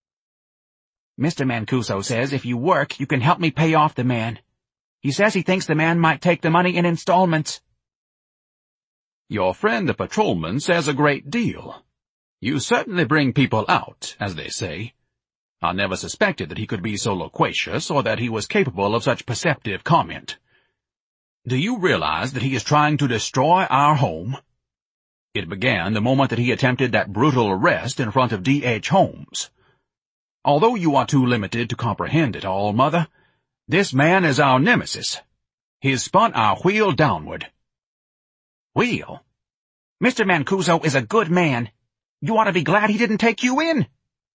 Mr. Mancuso says if you work, you can help me pay off the man. He says he thinks the man might take the money in installments. Your friend the patrolman says a great deal. You certainly bring people out, as they say. I never suspected that he could be so loquacious or that he was capable of such perceptive comment. Do you realize that he is trying to destroy our home? It began the moment that he attempted that brutal arrest in front of D.H. Holmes. Although you are too limited to comprehend it all, Mother, this man is our nemesis. He has spun our wheel downward. Wheel? Mr. Mancuso is a good man. You ought to be glad he didn't take you in.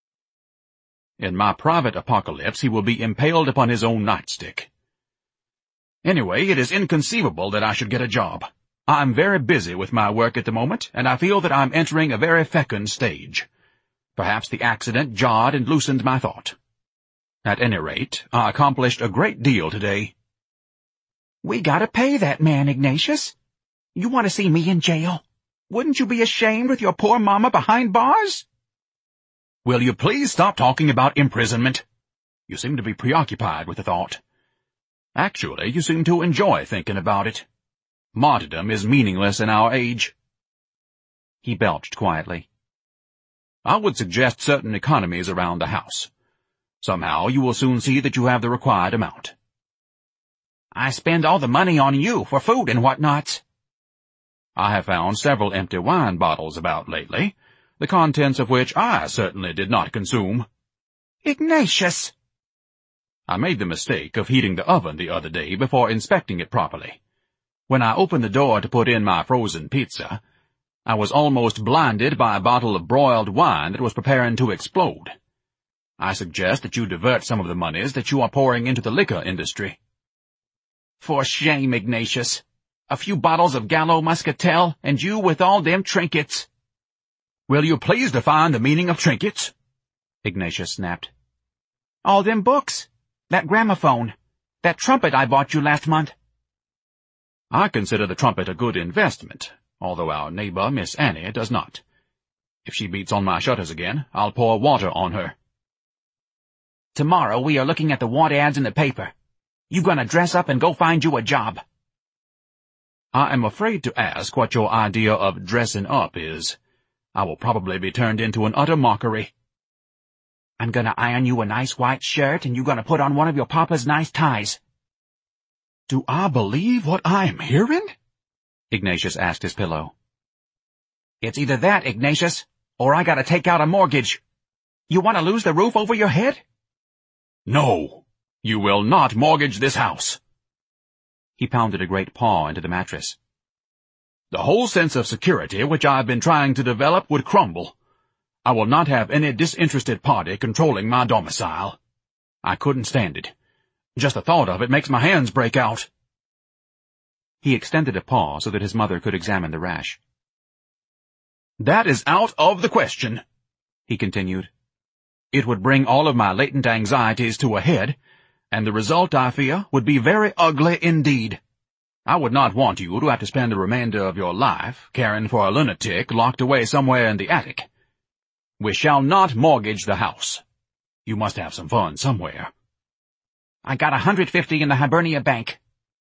In my private apocalypse, he will be impaled upon his own nightstick. Anyway, it is inconceivable that I should get a job. I'm very busy with my work at the moment, and I feel that I'm entering a very fecund stage. Perhaps the accident jarred and loosened my thought. At any rate, I accomplished a great deal today. We gotta pay that man, Ignatius. You want to see me in jail? Wouldn't you be ashamed with your poor mama behind bars? Will you please stop talking about imprisonment? You seem to be preoccupied with the thought. Actually, you seem to enjoy thinking about it. Martyrdom is meaningless in our age. He belched quietly. I would suggest certain economies around the house. Somehow you will soon see that you have the required amount. I spend all the money on you for food and whatnots. I have found several empty wine bottles about lately, the contents of which I certainly did not consume. Ignatius! I made the mistake of heating the oven the other day before inspecting it properly. When I opened the door to put in my frozen pizza, I was almost blinded by a bottle of broiled wine that was preparing to explode. I suggest that you divert some of the monies that you are pouring into the liquor industry. For shame, Ignatius. A few bottles of Gallo Muscatel, and you with all them trinkets. Will you please define the meaning of trinkets? Ignatius snapped. All them books. That gramophone. That trumpet I bought you last month. I consider the trumpet a good investment, although our neighbor, Miss Annie, does not. If she beats on my shutters again, I'll pour water on her. Tomorrow we are looking at the want ads in the paper. You gonna dress up and go find you a job. I am afraid to ask what your idea of dressing up is. I will probably be turned into an utter mockery. I'm gonna iron you a nice white shirt, and you gonna put on one of your papa's nice ties. Do I believe what I am hearing? Ignatius asked his pillow. It's either that, Ignatius, or I gotta take out a mortgage. You want to lose the roof over your head? No, you will not mortgage this house. He pounded a great paw into the mattress. The whole sense of security which I have been trying to develop would crumble. I will not have any disinterested party controlling my domicile. I couldn't stand it. Just the thought of it makes my hands break out. He extended a paw so that his mother could examine the rash. "That is out of the question," he continued. "It would bring all of my latent anxieties to a head, and the result, I fear, would be very ugly indeed. I would not want you to have to spend the remainder of your life caring for a lunatic locked away somewhere in the attic. We shall not mortgage the house. You must have some fun somewhere." "I got $150 in the Hibernia Bank."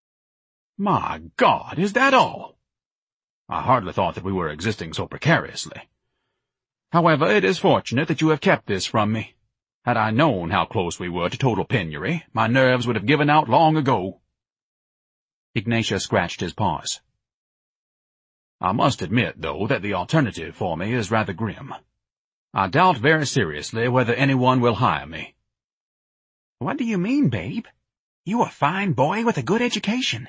"My God, is that all? I hardly thought that we were existing so precariously. However, it is fortunate that you have kept this from me. Had I known how close we were to total penury, my nerves would have given out long ago." Ignatia scratched his paws. "I must admit, though, that the alternative for me is rather grim. I doubt very seriously whether anyone will hire me." "What do you mean, babe? You a fine boy with a good education."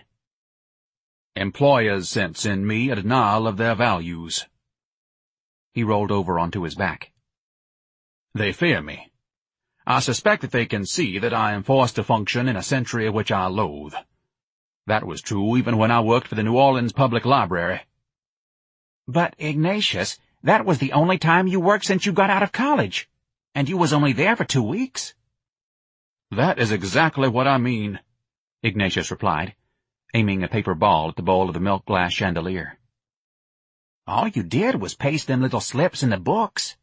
"Employers sense in me a denial of their values." He rolled over onto his back. "They fear me. I suspect that they can see that I am forced to function in a century which I loathe. That was true even when I worked for the New Orleans Public Library." "But, Ignatius, that was the only time you worked since you got out of college, and you was only there for 2 weeks." "That is exactly what I mean," Ignatius replied, aiming a paper ball at the bowl of the milk glass chandelier. "All you did was paste them little slips in the books."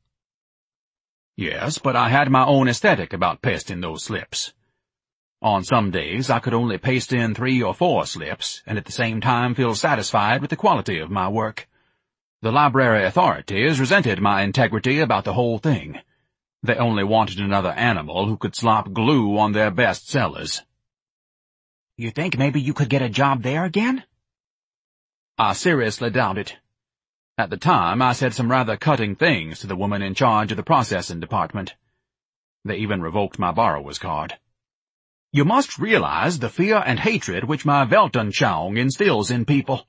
"Yes, but I had my own aesthetic about pasting those slips. On some days I could only paste in 3 or 4 slips, and at the same time feel satisfied with the quality of my work. The library authorities resented my integrity about the whole thing. They only wanted another animal who could slop glue on their best sellers." "You think maybe you could get a job there again?" "I seriously doubt it. At the time, I said some rather cutting things to the woman in charge of the processing department. They even revoked my borrower's card. You must realize the fear and hatred which my Weltanschauung instills in people."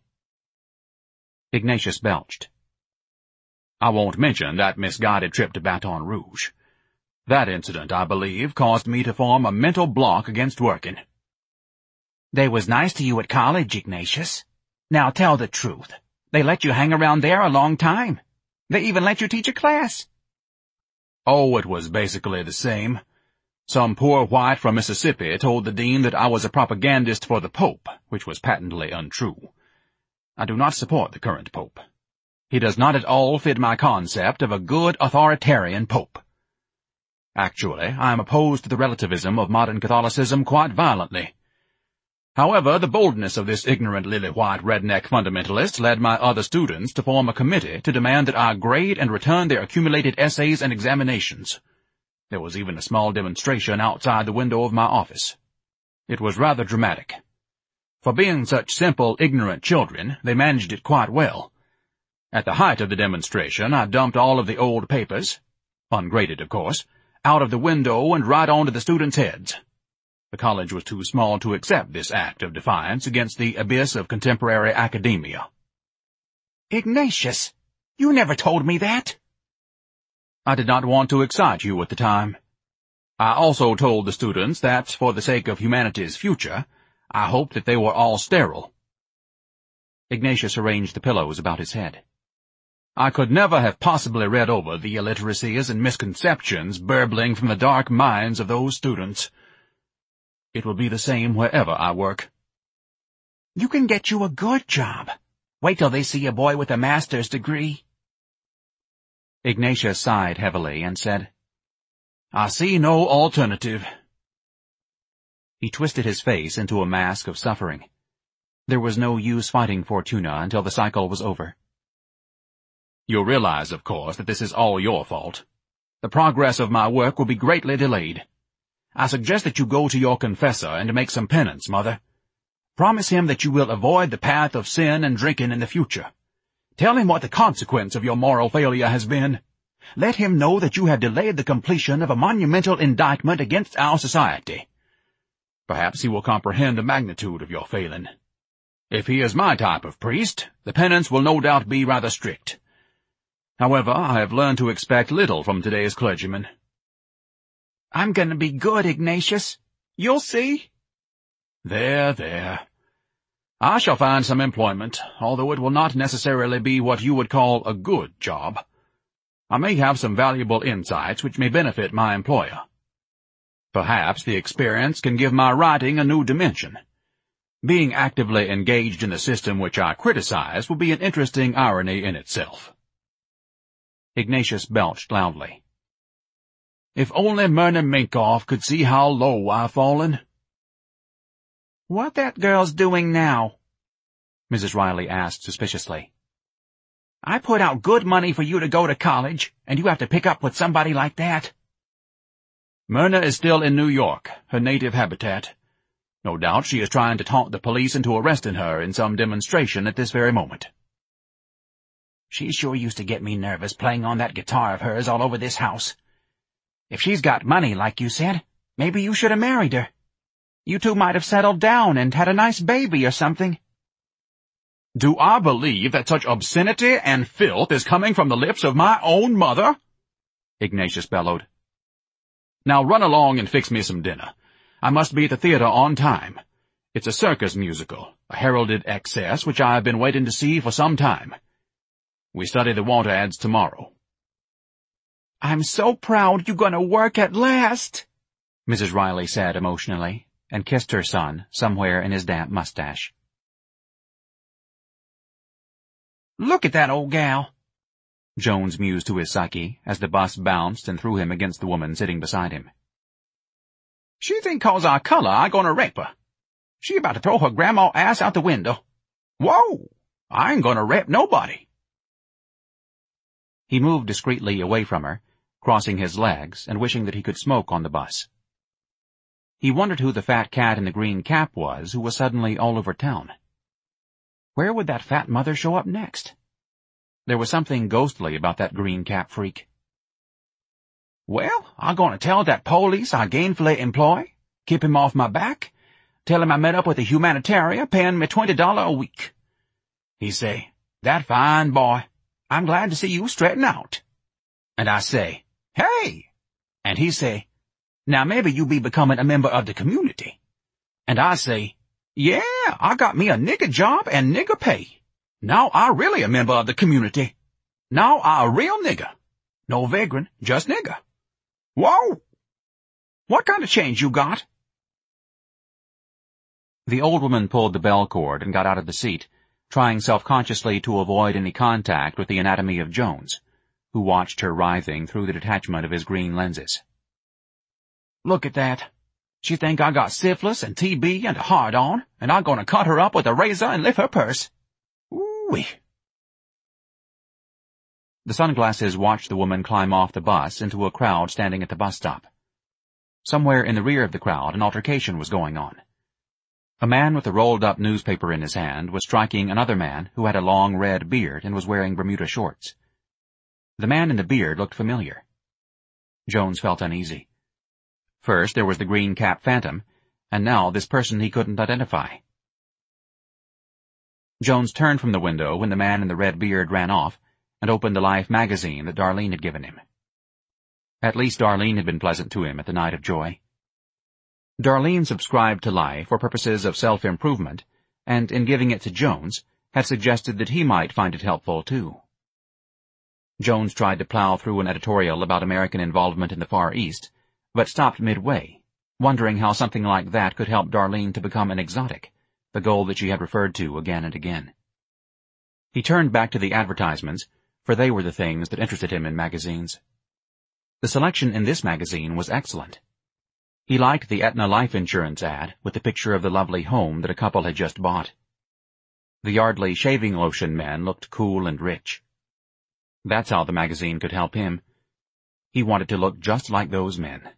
Ignatius belched. "I won't mention that misguided trip to Baton Rouge. That incident, I believe, caused me to form a mental block against working." "They was nice to you at college, Ignatius. Now tell the truth. They let you hang around there a long time. They even let you teach a class." "Oh, it was basically the same. Some poor white from Mississippi told the dean that I was a propagandist for the Pope, which was patently untrue. I do not support the current Pope. He does not at all fit my concept of a good authoritarian Pope. Actually, I am opposed to the relativism of modern Catholicism quite violently. However, the boldness of this ignorant lily-white redneck fundamentalist led my other students to form a committee to demand that I grade and return their accumulated essays and examinations. There was even a small demonstration outside the window of my office. It was rather dramatic. For being such simple, ignorant children, they managed it quite well. At the height of the demonstration, I dumped all of the old papers, ungraded of course, out of the window and right onto the students' heads. The college was too small to accept this act of defiance against the abyss of contemporary academia." "Ignatius, you never told me that." "I did not want to excite you at the time. I also told the students that, for the sake of humanity's future, I hoped that they were all sterile." Ignatius arranged the pillows about his head. "I could never have possibly read over the illiteracies and misconceptions burbling from the dark minds of those students. It will be the same wherever I work." "You can get you a good job. Wait till they see a boy with a master's degree." Ignatius sighed heavily and said, "I see no alternative." He twisted his face into a mask of suffering. There was no use fighting Fortuna until the cycle was over. "You realize, of course, that this is all your fault. The progress of my work will be greatly delayed. I suggest that you go to your confessor and make some penance, Mother. Promise him that you will avoid the path of sin and drinking in the future. Tell him what the consequence of your moral failure has been. Let him know that you have delayed the completion of a monumental indictment against our society. Perhaps he will comprehend the magnitude of your failing. If he is my type of priest, the penance will no doubt be rather strict. However, I have learned to expect little from today's clergyman." "I'm going to be good, Ignatius. You'll see." There. I shall find some employment, although it will not necessarily be what you would call a good job. I may have some valuable insights which may benefit my employer. Perhaps the experience can give my writing a new dimension. Being actively engaged in the system which I criticize will be an interesting irony in itself. Ignatius belched loudly. If only Myrna Minkoff could see how low I've fallen. What that girl's doing now? Mrs. Riley asked suspiciously. I put out good money for you to go to college, and you have to pick up with somebody like that. Myrna is still in New York, her native habitat. No doubt she is trying to taunt the police into arresting her in some demonstration at this very moment. She sure used to get me nervous playing on that guitar of hers all over this house. If she's got money, like you said, maybe you should have married her. You two might have settled down and had a nice baby or something. Do I believe that such obscenity and filth is coming from the lips of my own mother? Ignatius bellowed. Now run along and fix me some dinner. I must be at the theater on time. It's a circus musical, a heralded excess which I have been waiting to see for some time. We study the want ads tomorrow. I'm so proud you're going to work at last, Mrs. Riley said emotionally, and kissed her son somewhere in his damp mustache. Look at that old gal, Jones mused to his psyche as the bus bounced and threw him against the woman sitting beside him. She think 'cause I color I gonna rape her. She about to throw her grandma ass out the window. Whoa! I ain't gonna rape nobody. He moved discreetly away from her, crossing his legs and wishing that he could smoke on the bus. He wondered who the fat cat in the green cap was who was suddenly all over town. Where would that fat mother show up next? There was something ghostly about that green cap freak. Well, I'm going to tell that police I gainfully employ, keep him off my back, tell him I met up with a humanitarian paying me $20 a week. He say, that fine boy, I'm glad to see you straighten out. And I say, hey! And he say, now maybe you be becoming a member of the community. And I say, yeah, I got me a nigger job and nigger pay. Now I really a member of the community. Now I a real nigger. No vagrant, just nigger. Whoa! What kind of change you got? The old woman pulled the bell cord and got out of the seat, trying self-consciously to avoid any contact with the anatomy of Jones, who watched her writhing through the detachment of his green lenses. Look at that. She think I got syphilis and TB and a hard-on, and I'm gonna cut her up with a razor and lift her purse. Ooh-wee. The sunglasses watched the woman climb off the bus into a crowd standing at the bus stop. Somewhere in the rear of the crowd, an altercation was going on. A man with a rolled-up newspaper in his hand was striking another man who had a long red beard and was wearing Bermuda shorts. The man in the beard looked familiar. Jones felt uneasy. First there was the green cap phantom, and now this person he couldn't identify. Jones turned from the window when the man in the red beard ran off and opened the Life magazine that Darlene had given him. At least Darlene had been pleasant to him at the night of joy. Darlene subscribed to Life for purposes of self-improvement, and in giving it to Jones, had suggested that he might find it helpful too. Jones tried to plow through an editorial about American involvement in the Far East, but stopped midway, wondering how something like that could help Darlene to become an exotic, the goal that she had referred to again and again. He turned back to the advertisements, for they were the things that interested him in magazines. The selection in this magazine was excellent. He liked the Aetna life insurance ad with the picture of the lovely home that a couple had just bought. The Yardley shaving lotion men looked cool and rich. That's how the magazine could help him. He wanted to look just like those men.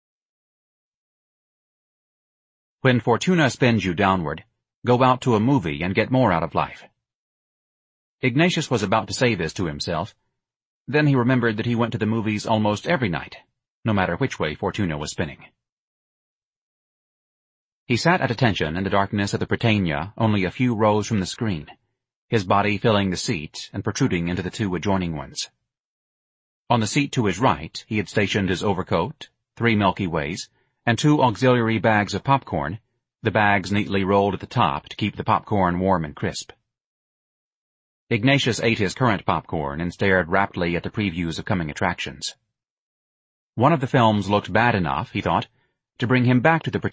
When Fortuna spins you downward, go out to a movie and get more out of life. Ignatius was about to say this to himself. Then he remembered that he went to the movies almost every night, no matter which way Fortuna was spinning. He sat at attention in the darkness of the Prytania only a few rows from the screen, his body filling the seat and protruding into the two adjoining ones. On the seat to his right he had stationed his overcoat, 3 Milky Ways, and 2 auxiliary bags of popcorn, the bags neatly rolled at the top to keep the popcorn warm and crisp. Ignatius ate his current popcorn and stared raptly at the previews of coming attractions. One of the films looked bad enough, he thought, to bring him back to the